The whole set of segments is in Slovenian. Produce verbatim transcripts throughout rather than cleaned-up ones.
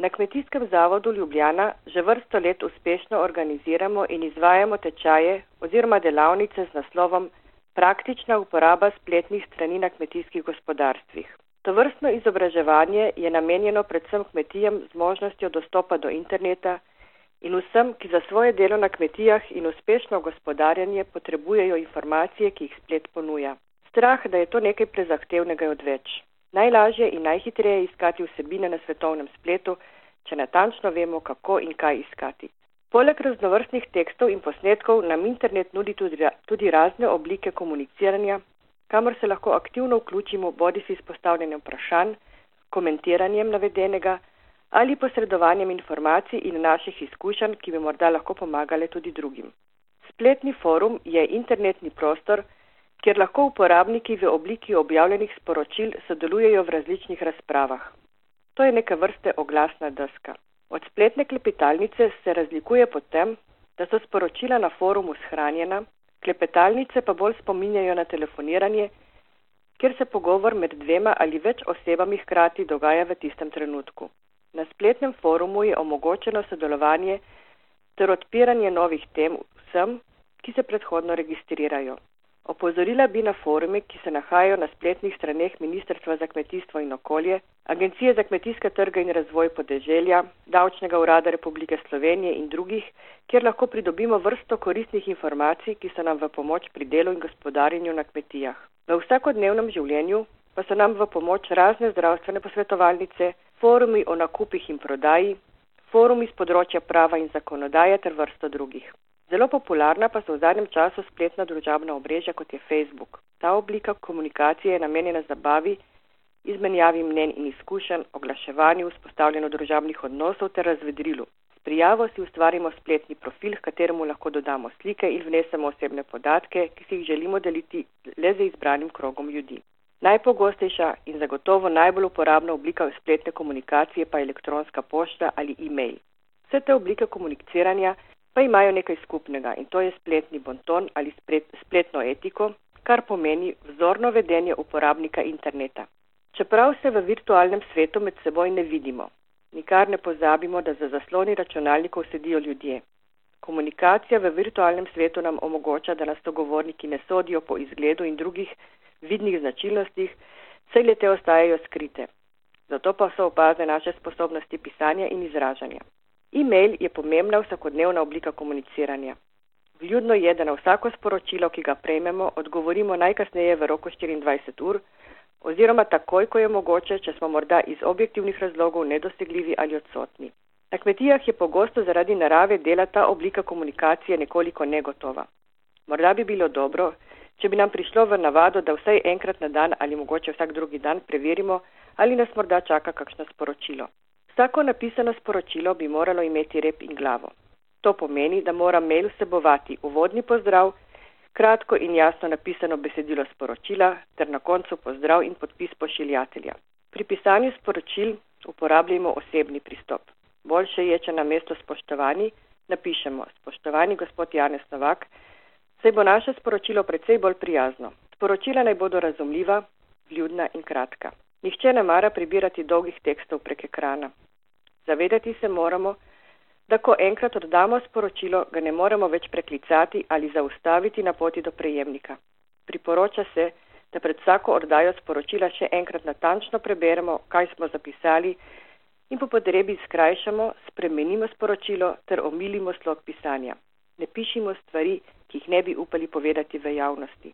Na Kmetijskem zavodu Ljubljana že vrsto let uspešno organiziramo in izvajamo tečaje oziroma delavnice z naslovom Praktična uporaba spletnih strani na kmetijskih gospodarstvih. Tovrstno izobraževanje je namenjeno predvsem kmetijam z možnostjo dostopa do interneta in vsem, ki za svoje delo na kmetijah in uspešno gospodarjanje potrebujejo informacije, ki jih splet ponuja. Strah, da je to nekaj prezahtevnega, je odveč. Najlažje in najhitreje je iskati vsebine na svetovnem spletu, če natančno vemo, kako in kaj iskati. Poleg raznovrstnih tekstov in posnetkov nam internet nudi tudi, tudi razne oblike komuniciranja, kamor se lahko aktivno vključimo bodisi s postavljanjem vprašanj, komentiranjem navedenega ali posredovanjem informacij in naših izkušenj, ki bi morda lahko pomagale tudi drugim. Spletni forum je internetni prostor, kjer lahko uporabniki v obliki objavljenih sporočil sodelujejo v različnih razpravah. To je neke vrste oglasna deska. Od spletne klepetalnice se razlikuje po tem, da so sporočila na forumu shranjena, klepetalnice pa bolj spominjajo na telefoniranje, kjer se pogovor med dvema ali več osebami hkrati dogaja v tistem trenutku. Na spletnem forumu je omogočeno sodelovanje ter odpiranje novih tem vsem, ki se predhodno registrirajo. Opozorila bi na forume, ki se nahajajo na spletnih straneh Ministrstva za kmetijstvo in okolje, Agencije za kmetijske trge in razvoj podeželja, Davčnega urada Republike Slovenije in drugih, kjer lahko pridobimo vrsto koristnih informacij, ki so nam v pomoč pri delu in gospodarjenju na kmetijah. V vsakodnevnem življenju pa so nam v pomoč razne zdravstvene posvetovalnice, forumi o nakupih in prodaji, forumi z področja prava in zakonodaje ter vrsto drugih. Zelo popularna pa so v zadnjem času spletna družabna omrežja, kot je Facebook. Ta oblika komunikacije je namenjena zabavi, izmenjavi mnenj in izkušenj, oglaševanju, vzpostavljanju družabnih odnosov ter razvedrilu. S prijavo si ustvarimo spletni profil, kateremu lahko dodamo slike in vnesemo osebne podatke, ki si jih želimo deliti le z izbranim krogom ljudi. Najpogostejša in zagotovo najbolj uporabna oblika spletne komunikacije pa je elektronska pošta ali e-mail. Vse te oblike komuniciranja pa imajo nekaj skupnega in to je spletni bonton ali splet, spletno etiko, kar pomeni vzorno vedenje uporabnika interneta. Čeprav se v virtualnem svetu med seboj ne vidimo, nikar ne pozabimo, da za zasloni računalnikov sedijo ljudje. Komunikacija v virtualnem svetu nam omogoča, da nas sogovorniki ne sodijo po izgledu in drugih vidnih značilnostih, saj le te ostajajo skrite. Zato pa so opazne naše sposobnosti pisanja in izražanja. E-mail je pomembna vsakodnevna oblika komuniciranja. Vljudno je, da na vsako sporočilo, ki ga prejmemo, odgovorimo najkasneje v roku štiriindvajset ur, oziroma takoj, ko je mogoče, če smo morda iz objektivnih razlogov nedosegljivi ali odsotni. Na kmetijah je pogosto zaradi narave dela ta oblika komunikacije nekoliko negotova. Morda bi bilo dobro, če bi nam prišlo v navado, da vsaj enkrat na dan ali mogoče vsak drugi dan preverimo, ali nas morda čaka kakšno sporočilo. Vsako napisano sporočilo bi moralo imeti rep in glavo. To pomeni, da mora mail vsebovati uvodni pozdrav, kratko in jasno napisano besedilo sporočila ter na koncu pozdrav in podpis pošiljatelja. Pri pisanju sporočil uporabljamo osebni pristop. Boljše je, če na mesto spoštovani napišemo spoštovani gospod Janez Novak, saj bo naše sporočilo precej bolj prijazno. Sporočila naj bodo razumljiva, vljudna in kratka. Nihče ne mara prebirati dolgih tekstov prek ekrana. Zavedati se moramo, da ko enkrat oddamo sporočilo, ga ne moremo več preklicati ali zaustaviti na poti do prejemnika. Priporoča se, da pred vsako oddajo sporočila še enkrat natančno preberemo, kaj smo zapisali in po potrebi skrajšamo, spremenimo sporočilo ter omilimo slog pisanja. Ne pišimo stvari, ki jih ne bi upali povedati v javnosti.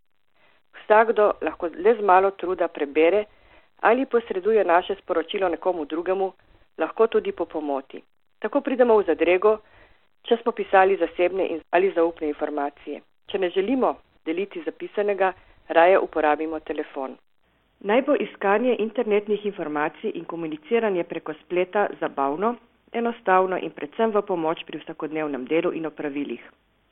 Vsakdo lahko le z malo truda prebere ali posreduje naše sporočilo nekomu drugemu, lahko tudi po pomoti. Tako pridemo v zadrego, če smo pisali zasebne ali zaupne informacije. Če ne želimo deliti zapisanega, raje uporabimo telefon. Naj bo iskanje internetnih informacij in komuniciranje preko spleta zabavno, enostavno in predvsem v pomoč pri vsakodnevnem delu in opravilih.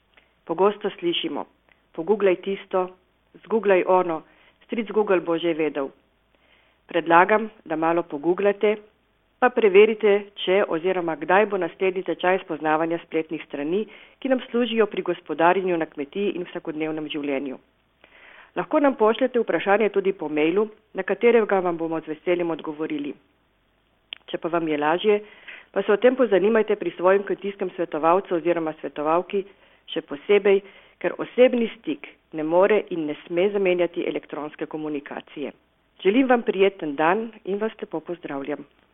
Pogosto slišimo, pogooglaj tisto, zgooglaj ono, stric Google bo že vedel. Predlagam, da malo pogooglate, pa preverite, če oziroma kdaj bo naslednji tečaj spoznavanja spletnih strani, ki nam služijo pri gospodarjenju na kmetiji in vsakodnevnem življenju. Lahko nam pošljete vprašanje tudi po mailu, na katerega vam bomo z veseljem odgovorili. Če pa vam je lažje, pa se o tem pozanimajte pri svojem kmetijskem svetovalcu oziroma svetovalki, še posebej, ker osebni stik ne more in ne sme zamenjati elektronske komunikacije. Želim vam prijeten dan in vas lepo pozdravljam.